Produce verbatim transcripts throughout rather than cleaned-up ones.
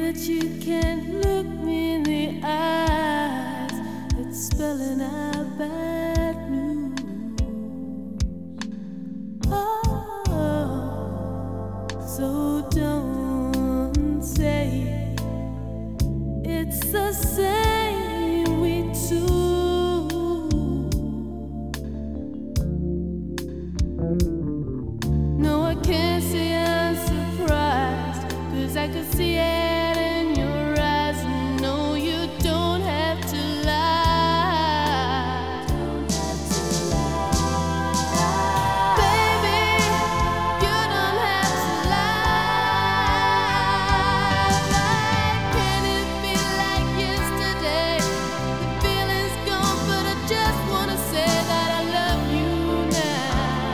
but you can't look me in the eyes. It's spelling out bad news. Oh, so don't say it's the same we two. No, I can't say I'm surprised, 'cause I could see it in your eyes. No, you don't have to lie. Baby, you don't have to lie. Can it be like yesterday? The feeling's gone, but I just wanna say that I love you now.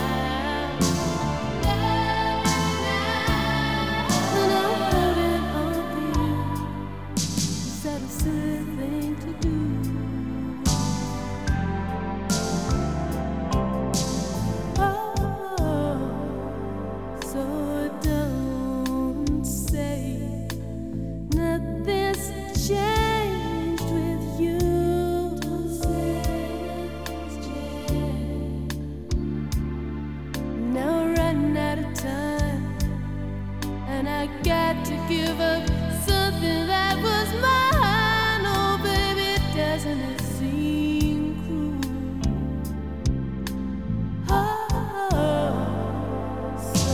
And I'm holding on to you. Is that a silly thing to do? Oh, so don't say nothing's changed with you. Don't say nothing's changed. Now we're running out of time, and I got to give up something that was mine. Oh, baby, doesn't it seem cruel? Oh, so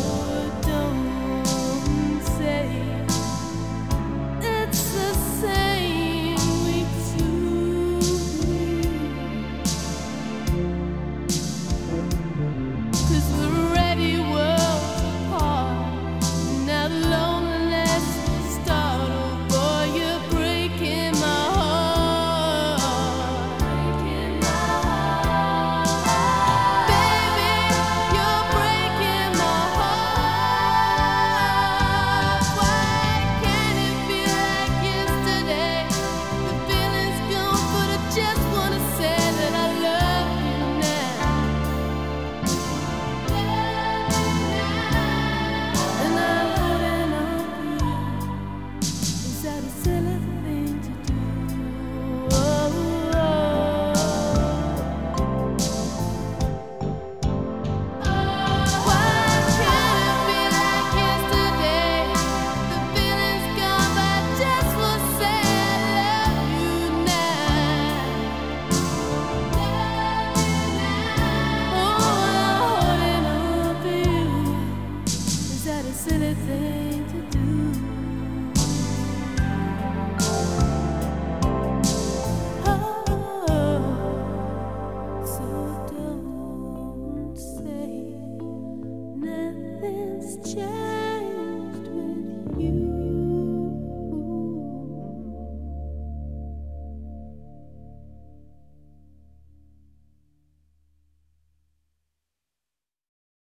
don't say it's the same we two. 'Cause we're already worlds apart. Now the loneliness start. Oh boy, you're breaking my heart. Breaking my heart. Baby, you're breaking my heart. Why can't it be like yesterday? The feeling's gone, but I just wanna say that I love you now. And I'm holding on to you. Is that a silly thing to do? Oh, why can't it be like yesterday? The feeling's gone, but I just wanna say I love you now. Oh, I'm holding on to you. Is that a silly thing to do? Oh, so don't say nothing's changed.